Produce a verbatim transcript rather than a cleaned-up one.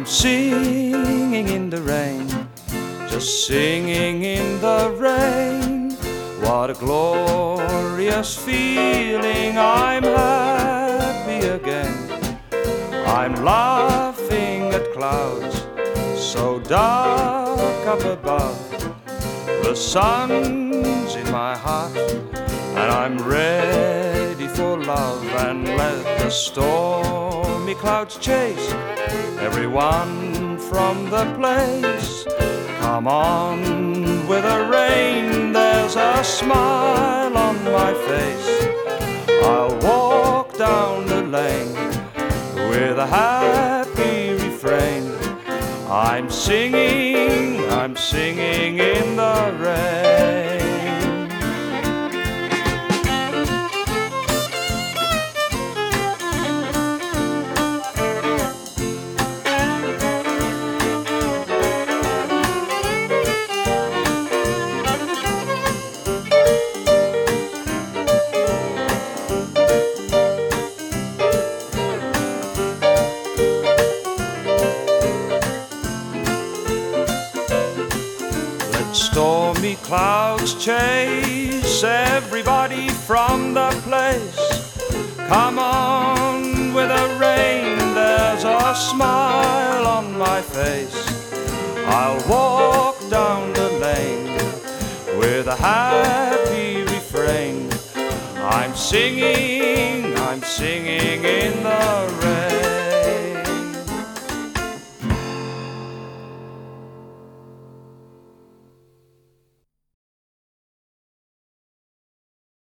singing in the rain, just singing in the rain. What a glorious feeling, I'm happy again. I'm laughing at clouds so dark up above. The sun's in my heart and I'm ready for love. And let the stormy clouds chase everyone from the place. Come on with the rain, there's a smile on my face. I'll walk down the lane with a happy refrain. I'm singing, I'm singing in the rain. Stormy clouds chase everybody from the place. Come on with the rain, there's a smile on my face. I'll walk down the lane with a happy refrain. I'm singing